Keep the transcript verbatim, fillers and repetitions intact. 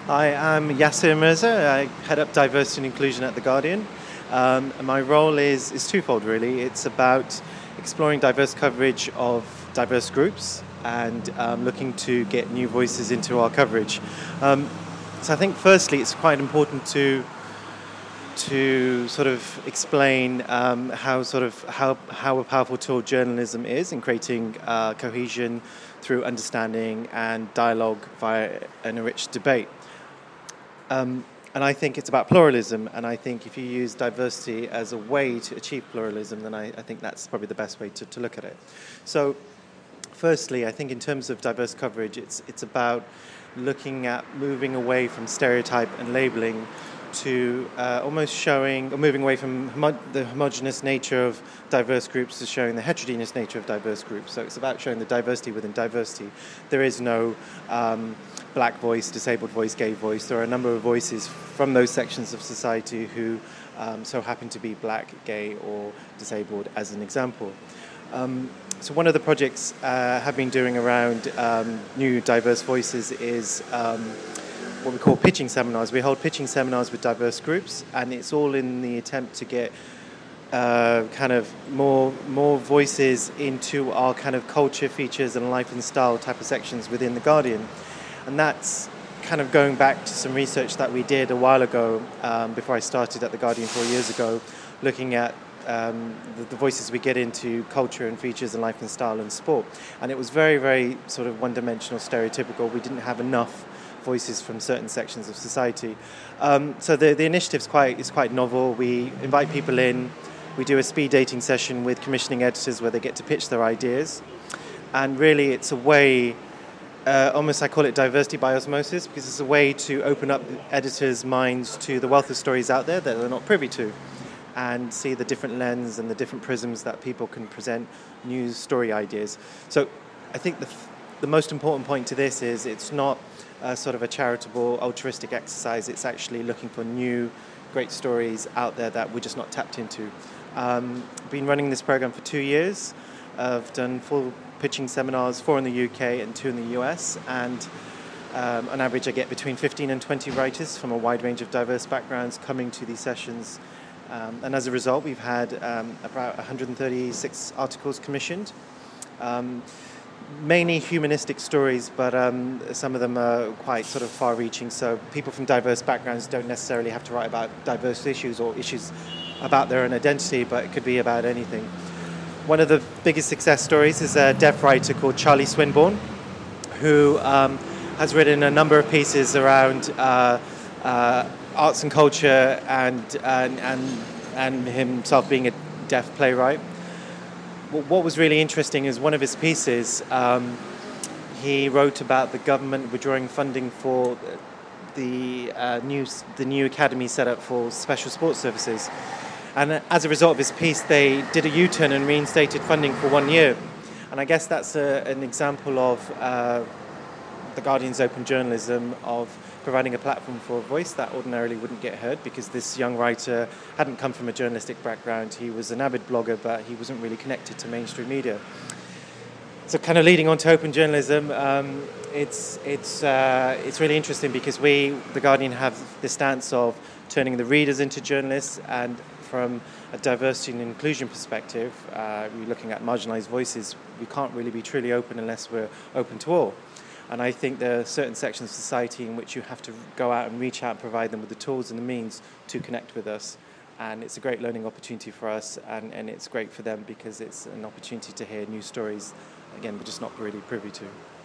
Hi, I'm Yasser Mirza. I head up diversity and inclusion at The Guardian. Um, and my role is, is twofold, really. It's about exploring diverse coverage of diverse groups and um, looking to get new voices into our coverage. Um, so I think, firstly, it's quite important to to sort of explain um, how sort of how how a powerful tool journalism is in creating uh, cohesion through understanding and dialogue via an enriched debate. Um, and I think it's about pluralism, and I think if you use diversity as a way to achieve pluralism, then I, I think that's probably the best way to, to look at it. So, firstly, I think in terms of diverse coverage, it's it's about looking at moving away from stereotype and labeling to uh, almost showing, or moving away from homo- the homogeneous nature of diverse groups to showing the heterogeneous nature of diverse groups. So it's about showing the diversity within diversity. There is no um, black voice, disabled voice, gay voice. There are a number of voices from those sections of society who um, so happen to be black, gay, or disabled, as an example. Um, so one of the projects uh, have been doing around um, new diverse voices is um, what we call pitching seminars. We hold pitching seminars with diverse groups, and it's all in the attempt to get uh, kind of more more voices into our kind of culture, features, and life and style type of sections within The Guardian. And that's kind of going back to some research that we did a while ago, um, before I started at The Guardian four years ago, looking at um, the, the voices we get into culture and features and life and style and sport. And it was very, very sort of one-dimensional, stereotypical. We didn't have enough voices from certain sections of society. Um, so the, the initiative's quite is quite novel. We invite people in. We do a speed dating session with commissioning editors where they get to pitch their ideas. And really it's a way, uh, almost I call it diversity by osmosis, because it's a way to open up editors' minds to the wealth of stories out there that they're not privy to, and see the different lens and the different prisms that people can present new story ideas. So I think the the most important point to this is it's not a sort of a charitable, altruistic exercise. It's actually looking for new, great stories out there that we're just not tapped into. Um, been running this program for two years. I've done full pitching seminars, four in the U K and two in the U S, and um, on average I get between fifteen and twenty writers from a wide range of diverse backgrounds coming to these sessions. Um, and as a result, we've had um, about one hundred thirty-six articles commissioned. Um, mainly humanistic stories, but um, some of them are quite sort of far-reaching, so people from diverse backgrounds don't necessarily have to write about diverse issues or issues about their own identity, but it could be about anything. One of the biggest success stories is a deaf writer called Charlie Swinburne, who um, has written a number of pieces around uh, uh, arts and culture and, and, and, and himself being a deaf playwright. What was really interesting is one of his pieces, um, he wrote about the government withdrawing funding for the uh, new the new academy set up for special sports services. And as a result of his piece, they did a U-turn and reinstated funding for one year. And I guess that's a, an example of uh, The Guardian's open journalism, of providing a platform for a voice that ordinarily wouldn't get heard, because this young writer hadn't come from a journalistic background. He was an avid blogger, but he wasn't really connected to mainstream media. So kind of leading on to open journalism, um, it's it's uh, it's really interesting because we, The Guardian, have the stance of turning the readers into journalists, and from a diversity and inclusion perspective, uh, we're looking at marginalised voices. We can't really be truly open unless we're open to all. And I think there are certain sections of society in which you have to go out and reach out and provide them with the tools and the means to connect with us. And it's a great learning opportunity for us, and, and it's great for them because it's an opportunity to hear new stories, again, we're just not really privy to.